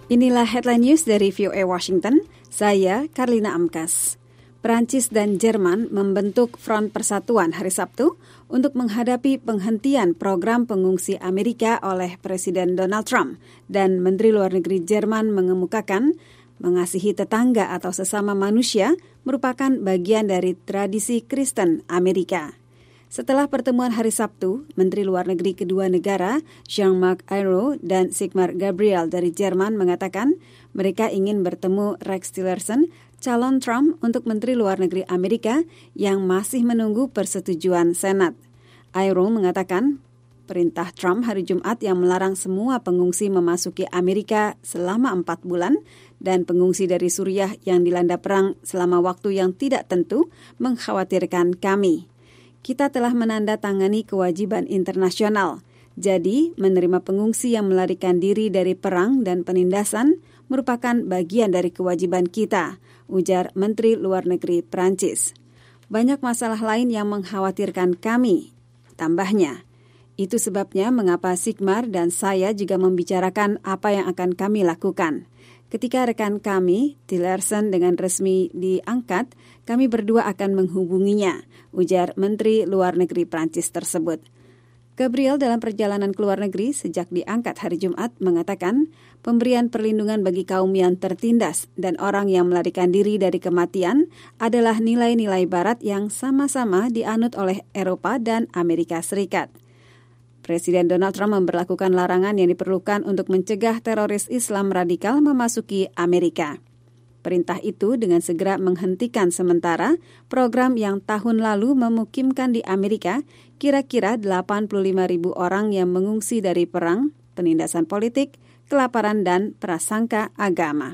Inilah headline news dari VOA Washington. Saya Karlina Amkas. Prancis dan Jerman membentuk Front Persatuan hari Sabtu untuk menghadapi penghentian program pengungsi Amerika oleh Presiden Donald Trump, dan Menteri Luar Negeri Jerman mengemukakan mengasihi tetangga atau sesama manusia merupakan bagian dari tradisi Kristen Amerika. Setelah pertemuan hari Sabtu, Menteri Luar Negeri kedua negara, Jean-Marc Ayrault dan Sigmar Gabriel dari Jerman mengatakan mereka ingin bertemu Rex Tillerson, calon Trump untuk Menteri Luar Negeri Amerika yang masih menunggu persetujuan Senat. Ayrault mengatakan perintah Trump hari Jumat yang melarang semua pengungsi memasuki Amerika selama 4 bulan dan pengungsi dari Suriah yang dilanda perang selama waktu yang tidak tentu mengkhawatirkan kami. Kita telah menandatangani kewajiban internasional. Jadi, menerima pengungsi yang melarikan diri dari perang dan penindasan merupakan bagian dari kewajiban kita, ujar Menteri Luar Negeri Prancis. Banyak masalah lain yang mengkhawatirkan kami, tambahnya. Itu sebabnya mengapa Sigmar dan saya juga membicarakan apa yang akan kami lakukan. Ketika rekan kami, Tillerson, dengan resmi diangkat, kami berdua akan menghubunginya, ujar Menteri Luar Negeri Prancis tersebut. Gabriel dalam perjalanan ke luar negeri sejak diangkat hari Jumat mengatakan pemberian perlindungan bagi kaum yang tertindas dan orang yang melarikan diri dari kematian adalah nilai-nilai barat yang sama-sama dianut oleh Eropa dan Amerika Serikat. Presiden Donald Trump memberlakukan larangan yang diperlukan untuk mencegah teroris Islam radikal memasuki Amerika. Perintah itu dengan segera menghentikan sementara program yang tahun lalu memukimkan di Amerika kira-kira 85.000 orang yang mengungsi dari perang, penindasan politik, kelaparan, dan prasangka agama.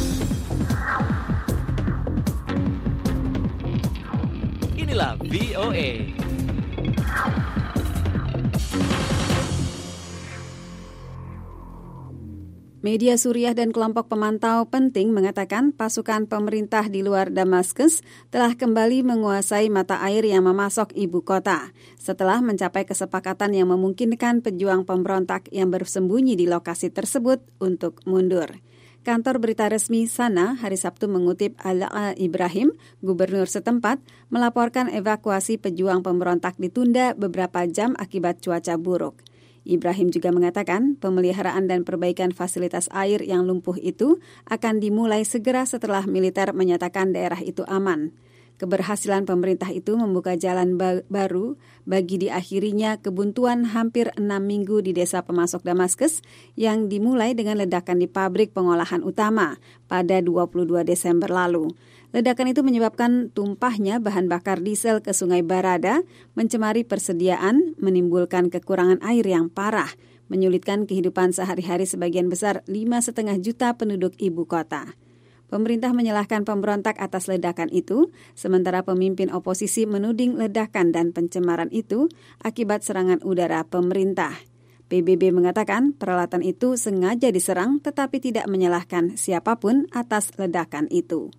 Inilah VOA. Media Suriah dan kelompok pemantau penting mengatakan pasukan pemerintah di luar Damaskus telah kembali menguasai mata air yang memasok ibu kota setelah mencapai kesepakatan yang memungkinkan pejuang pemberontak yang bersembunyi di lokasi tersebut untuk mundur. Kantor berita resmi sana hari Sabtu mengutip Ala Ibrahim, gubernur setempat, melaporkan evakuasi pejuang pemberontak ditunda beberapa jam akibat cuaca buruk. Ibrahim juga mengatakan pemeliharaan dan perbaikan fasilitas air yang lumpuh itu akan dimulai segera setelah militer menyatakan daerah itu aman. Keberhasilan pemerintah itu membuka jalan baru bagi diakhirinya kebuntuan hampir 6 minggu di desa pemasok Damaskus yang dimulai dengan ledakan di pabrik pengolahan utama pada 22 Desember lalu. Ledakan itu menyebabkan tumpahnya bahan bakar diesel ke Sungai Barada, mencemari persediaan, menimbulkan kekurangan air yang parah, menyulitkan kehidupan sehari-hari sebagian besar 5,5 juta penduduk ibu kota. Pemerintah menyalahkan pemberontak atas ledakan itu, sementara pemimpin oposisi menuding ledakan dan pencemaran itu akibat serangan udara pemerintah. PBB mengatakan peralatan itu sengaja diserang tetapi tidak menyalahkan siapapun atas ledakan itu.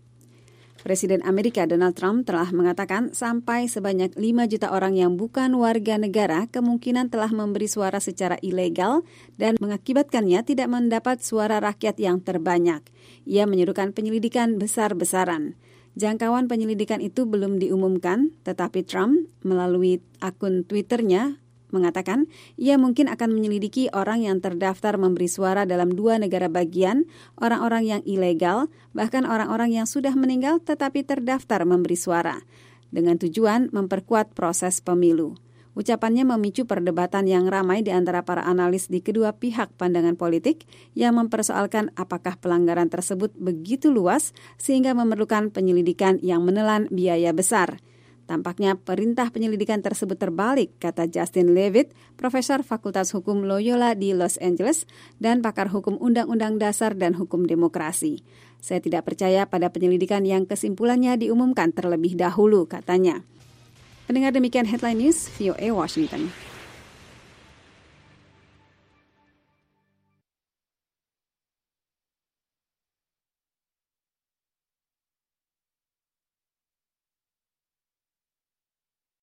Presiden Amerika Donald Trump telah mengatakan sampai sebanyak 5 juta orang yang bukan warga negara kemungkinan telah memberi suara secara ilegal dan mengakibatkannya tidak mendapat suara rakyat yang terbanyak. Ia menyerukan penyelidikan besar-besaran. Jangkauan penyelidikan itu belum diumumkan, tetapi Trump melalui akun Twitternya mengatakan ia mungkin akan menyelidiki orang yang terdaftar memberi suara dalam 2 negara bagian, orang-orang yang ilegal, bahkan orang-orang yang sudah meninggal tetapi terdaftar memberi suara, dengan tujuan memperkuat proses pemilu. Ucapannya memicu perdebatan yang ramai di antara para analis di kedua pihak pandangan politik yang mempersoalkan apakah pelanggaran tersebut begitu luas sehingga memerlukan penyelidikan yang menelan biaya besar. Tampaknya perintah penyelidikan tersebut terbalik, kata Justin Levitt, profesor Fakultas Hukum Loyola di Los Angeles dan pakar hukum Undang-Undang Dasar dan Hukum Demokrasi. Saya tidak percaya pada penyelidikan yang kesimpulannya diumumkan terlebih dahulu, katanya. Pendengar, demikian Headline News, VOA Washington.